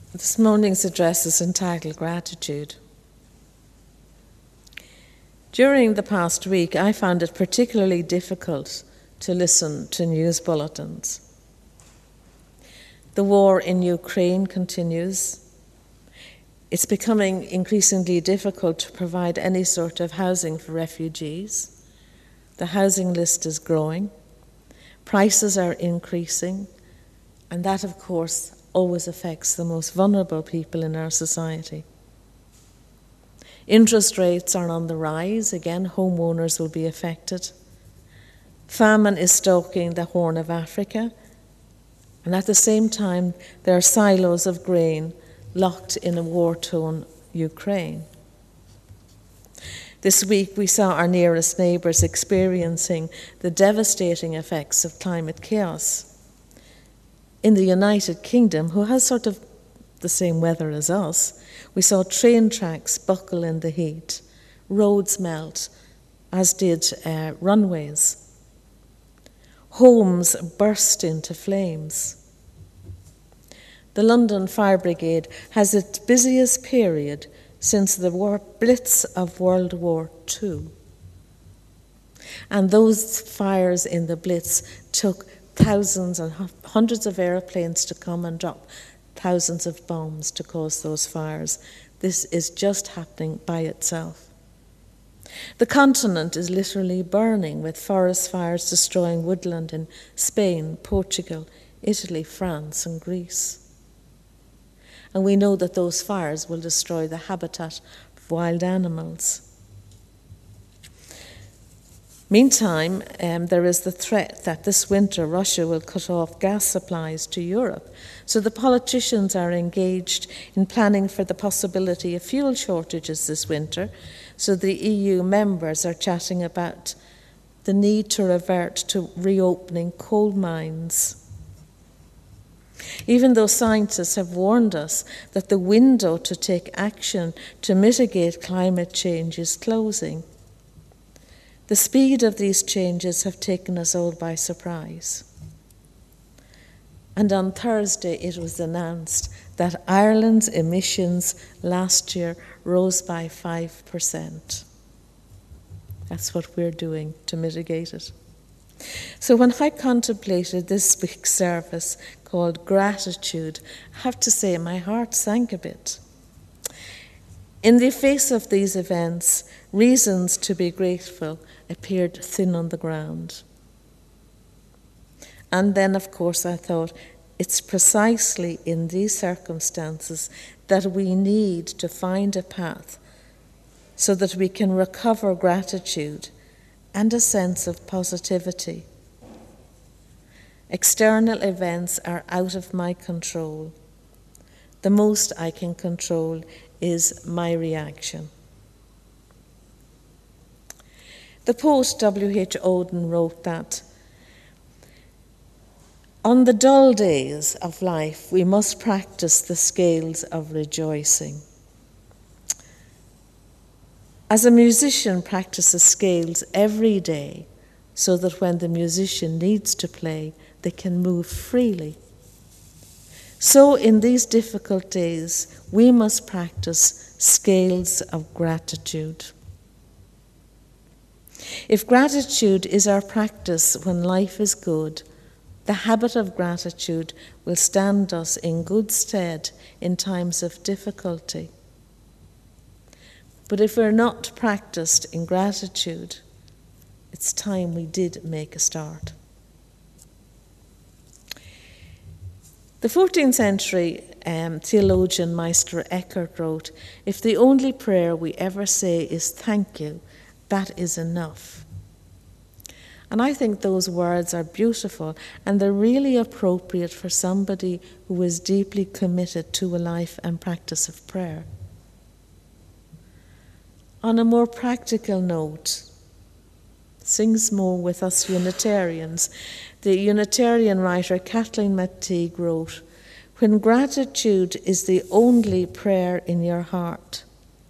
This morning's address is entitled Gratitude. During the past week, I found it particularly difficult to listen to news bulletins. The war in Ukraine continues. It's becoming increasingly difficult to provide any sort of housing for refugees. The housing list is growing. Prices are increasing. And that, of course, always affects the most vulnerable people in our society. Interest rates are on the rise. Again, homeowners will be affected. Famine is stalking the Horn of Africa. And at the same time, there are silos of grain locked in a war-torn Ukraine. This week, we saw our nearest neighbours experiencing the devastating effects of climate chaos. In the United Kingdom, who has sort of the same weather as us, we saw train tracks buckle in the heat, roads melt, as did runways. Homes burst into flames. The London Fire Brigade has its busiest period since the Blitz of World War II. And those fires in the Blitz took thousands and hundreds of airplanes to come and drop thousands of bombs to cause those fires. This is just happening by itself. The continent is literally burning, with forest fires destroying woodland in Spain, Portugal, Italy, France, and Greece. And we know that those fires will destroy the habitat of wild animals. Meantime, there is the threat that this winter Russia will cut off gas supplies to Europe. So the politicians are engaged in planning for the possibility of fuel shortages this winter. So the EU members are chatting about the need to revert to reopening coal mines. Even though scientists have warned us that the window to take action to mitigate climate change is closing, the speed of these changes have taken us all by surprise. And on Thursday it was announced that Ireland's emissions last year rose by 5%. That's what we're doing to mitigate it. So when I contemplated this week's service called Gratitude, I have to say my heart sank a bit. In the face of these events, reasons to be grateful appeared thin on the ground. And then, of course, I thought, it's precisely in these circumstances that we need to find a path so that we can recover gratitude and a sense of positivity. External events are out of my control. The most I can control is my reaction. The poet W.H. Auden wrote that, "On the dull days of life, we must practice the scales of rejoicing." As a musician practices scales every day, so that when the musician needs to play, they can move freely. So in these difficult days, we must practice scales of gratitude. If gratitude is our practice when life is good, the habit of gratitude will stand us in good stead in times of difficulty. But if we're not practiced in gratitude, it's time we did make a start. The 14th century theologian Meister Eckhart wrote, "If the only prayer we ever say is thank you, that is enough." And I think those words are beautiful, and they're really appropriate for somebody who is deeply committed to a life and practice of prayer. On a more practical note, sings more with us Unitarians. The Unitarian writer Kathleen McTeague wrote, "When gratitude is the only prayer in your heart,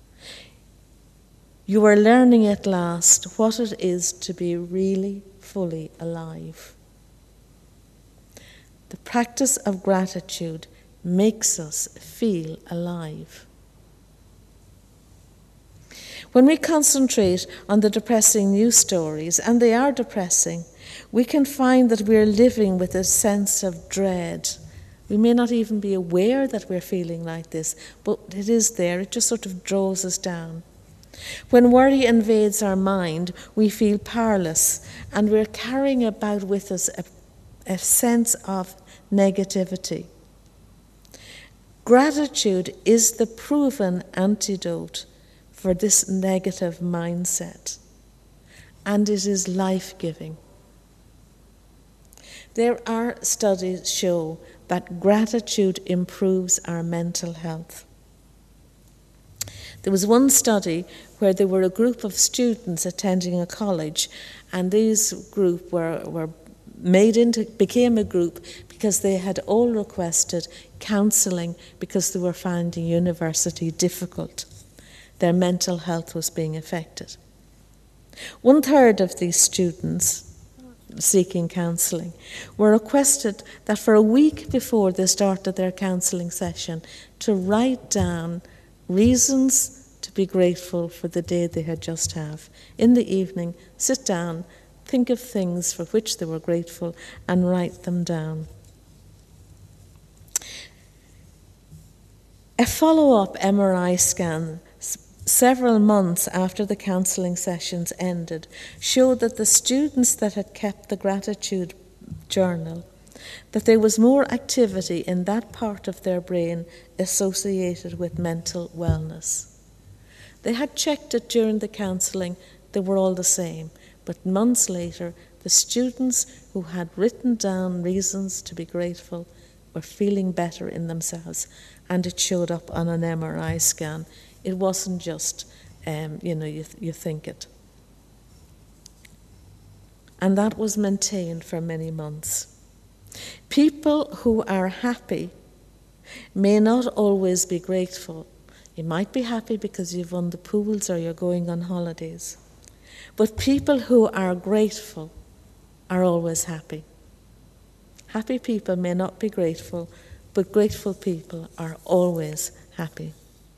you are learning at last what it is to be really fully alive." The practice of gratitude makes us feel alive. When we concentrate on the depressing news stories, and they are depressing, we can find that we're living with a sense of dread. We may not even be aware that we're feeling like this, but it is there. It just sort of draws us down. When worry invades our mind, we feel powerless, and we're carrying about with us a sense of negativity. Gratitude is the proven antidote for this negative mindset, and it is life-giving. There are studies show that gratitude improves our mental health. There was one study where there were a group of students attending a college, and these group became a group because they had all requested counselling because they were finding university difficult. Their mental health was being affected. 1/3 of these students seeking counselling were requested that for a week before they started their counselling session to write down reasons to be grateful for the day they had just had. In the evening, sit down, think of things for which they were grateful, and write them down. A follow-up MRI scan several months after the counselling sessions ended showed that the students that had kept the gratitude journal, that there was more activity in that part of their brain associated with mental wellness. They had checked it during the counselling, they were all the same, but months later the students who had written down reasons to be grateful were feeling better in themselves, and it showed up on an MRI scan. It wasn't just, you think it. And that was maintained for many months. People who are happy may not always be grateful. You might be happy because you've won the pools or you're going on holidays. But people who are grateful are always happy. Happy people may not be grateful, but grateful people are always happy.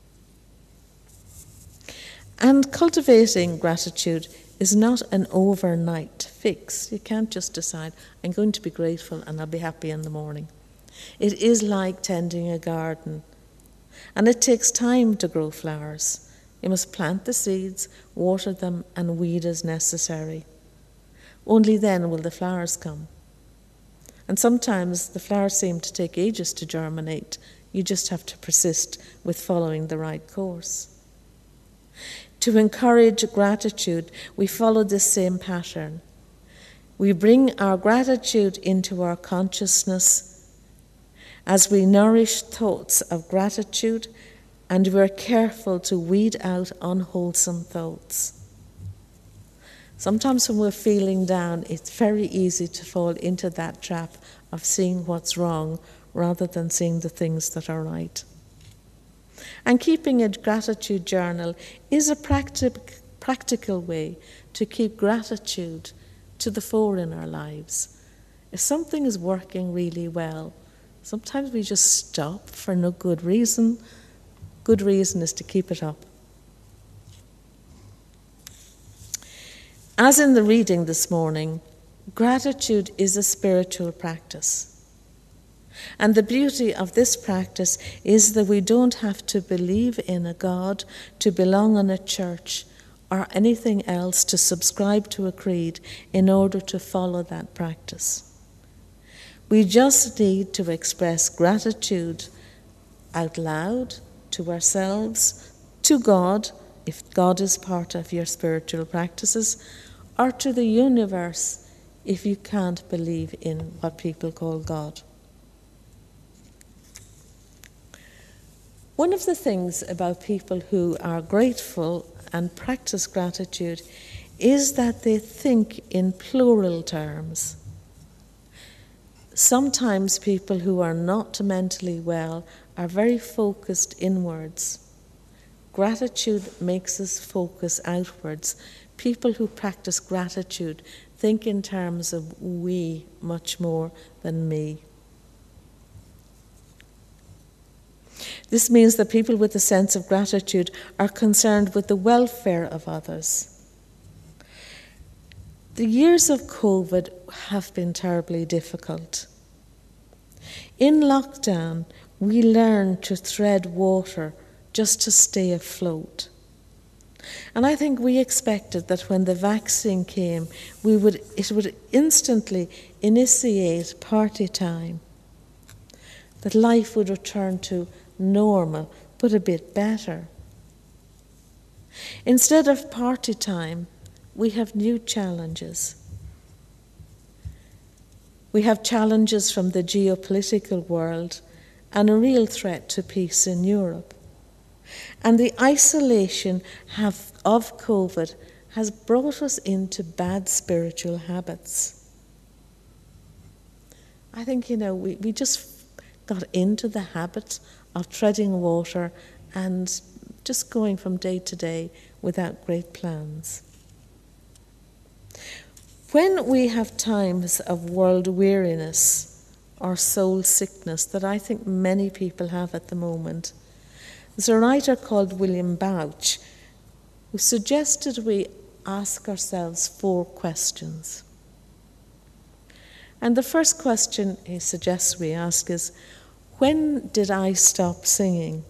And cultivating gratitude is not an overnight fix. You can't just decide, I'm going to be grateful and I'll be happy in the morning. It is like tending a garden, and it takes time to grow flowers. You must plant the seeds, water them, and weed as necessary. Only then will the flowers come. And sometimes the flowers seem to take ages to germinate. You just have to persist with following the right course. To encourage gratitude, we follow this same pattern. We bring our gratitude into our consciousness as we nourish thoughts of gratitude, and we're careful to weed out unwholesome thoughts. Sometimes when we're feeling down, it's very easy to fall into that trap of seeing what's wrong rather than seeing the things that are right. And keeping a gratitude journal is a practical way to keep gratitude to the fore in our lives. If something is working really well, sometimes we just stop for no good reason. Good reason is to keep it up. As in the reading this morning, gratitude is a spiritual practice. And the beauty of this practice is that we don't have to believe in a God, to belong in a church, or anything else, to subscribe to a creed in order to follow that practice. We just need to express gratitude out loud to ourselves, to God, if God is part of your spiritual practices, or to the universe if you can't believe in what people call God. One of the things about people who are grateful and practice gratitude is that they think in plural terms. Sometimes people who are not mentally well are very focused inwards. Gratitude makes us focus outwards. People who practice gratitude think in terms of we much more than me. This means that people with a sense of gratitude are concerned with the welfare of others. The years of COVID have been terribly difficult. In lockdown, we learned to tread water just to stay afloat. And I think we expected that when the vaccine came, it would instantly initiate party time, that life would return to normal, but a bit better. Instead of party time, we have new challenges. We have challenges from the geopolitical world and a real threat to peace in Europe. And the isolation of COVID has brought us into bad spiritual habits. I think, we just got into the habit of treading water and just going from day to day without great plans. When we have times of world weariness or soul sickness that I think many people have at the moment, there's a writer called William Bouch who suggested we ask ourselves 4 questions. And the first question he suggests we ask is, when did I stop singing?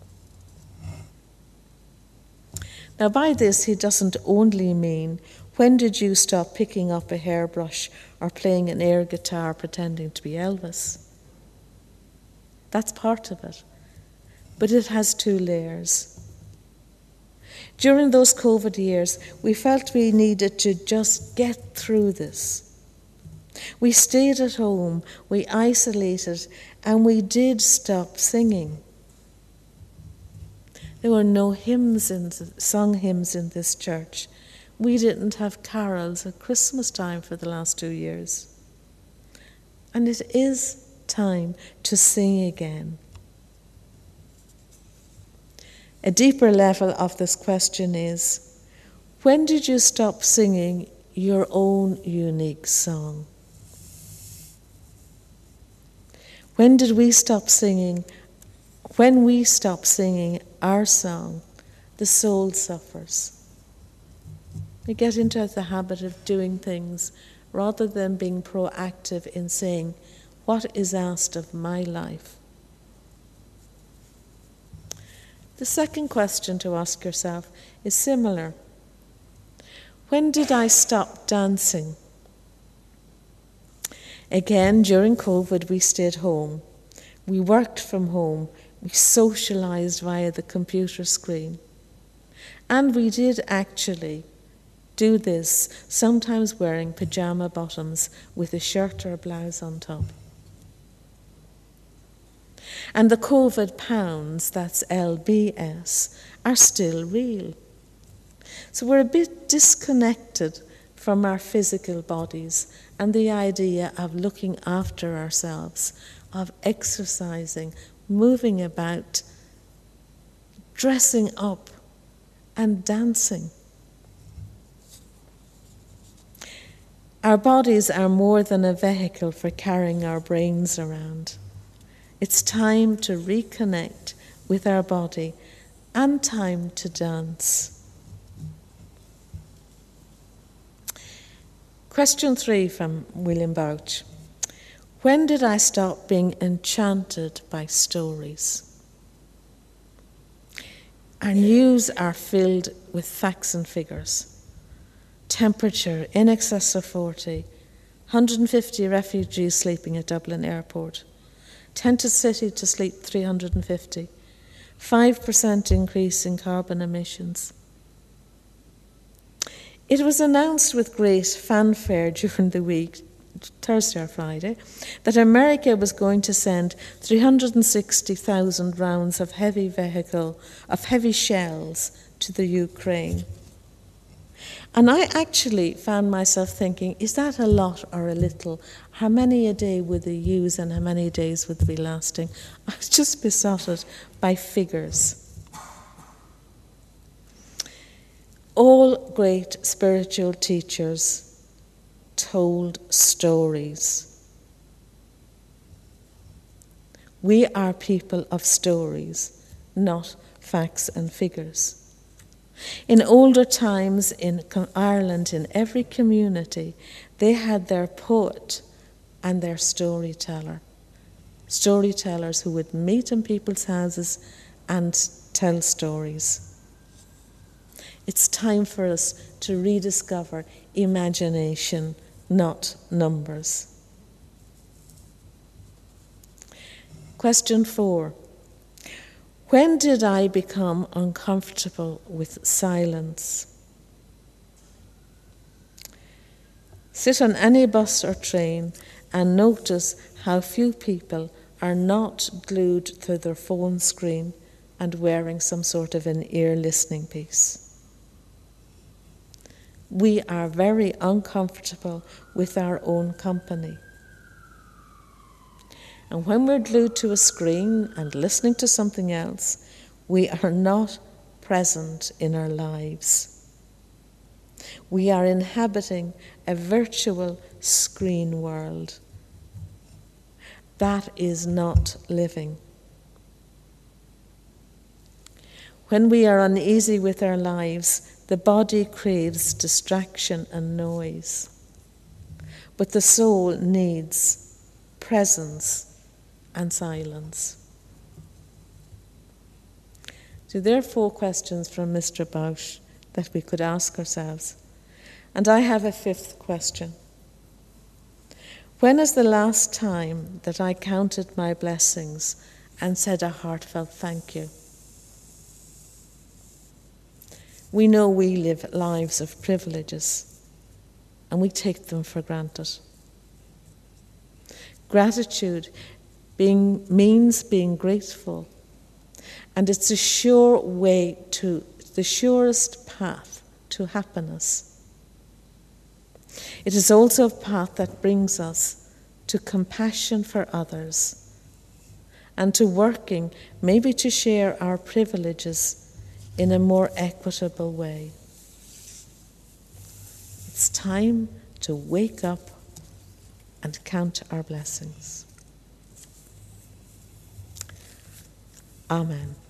Now by this he doesn't only mean, when did you stop picking up a hairbrush or playing an air guitar pretending to be Elvis? That's part of it. But it has 2 layers. During those COVID years, we felt we needed to just get through this. We stayed at home, we isolated, and we did stop singing. There were no sung hymns in this church. We didn't have carols at Christmas time for the last 2 years. And it is time to sing again. A deeper level of this question is, when did you stop singing your own unique song? When we stop singing our song, the soul suffers. We get into the habit of doing things rather than being proactive in saying, what is asked of my life? The second question to ask yourself is similar. When did I stop dancing? Again, during COVID, we stayed home. We worked from home. We socialized via the computer screen. And we did actually do this, sometimes wearing pajama bottoms with a shirt or a blouse on top. And the COVID pounds, that's LBS, are still real. So we're a bit disconnected from our physical bodies and the idea of looking after ourselves, of exercising, moving about, dressing up, and dancing. Our bodies are more than a vehicle for carrying our brains around. It's time to reconnect with our body and time to dance. Question 3 from William Bouch. When did I stop being enchanted by stories? Our news are filled with facts and figures. Temperature in excess of 40, 150 refugees sleeping at Dublin Airport, tented city to sleep 350, 5% increase in carbon emissions. It was announced with great fanfare during the week, Thursday or Friday, that America was going to send 360,000 rounds of heavy shells to the Ukraine. And I actually found myself thinking, is that a lot or a little? How many a day would they use and how many days would they be lasting? I was just besotted by figures. All great spiritual teachers told stories. We are people of stories, not facts and figures. In older times in Ireland, in every community, they had their poet and their storyteller. Storytellers who would meet in people's houses and tell stories. It's time for us to rediscover imagination, not numbers. Question 4. When did I become uncomfortable with silence? Sit on any bus or train and notice how few people are not glued to their phone screen and wearing some sort of an ear listening piece. We are very uncomfortable with our own company. And when we're glued to a screen and listening to something else, we are not present in our lives. We are inhabiting a virtual screen world. That is not living. When we are uneasy with our lives, the body craves distraction and noise. But the soul needs presence and silence. So there are 4 questions from Mr. Bausch that we could ask ourselves. And I have a 5th question. When is the last time that I counted my blessings and said a heartfelt thank you? We know we live lives of privileges, and we take them for granted. Gratitude means being grateful, and it's a sure way to the surest path to happiness. It is also a path that brings us to compassion for others and to working maybe to share our privileges in a more equitable way. It's time to wake up and count our blessings. Amen.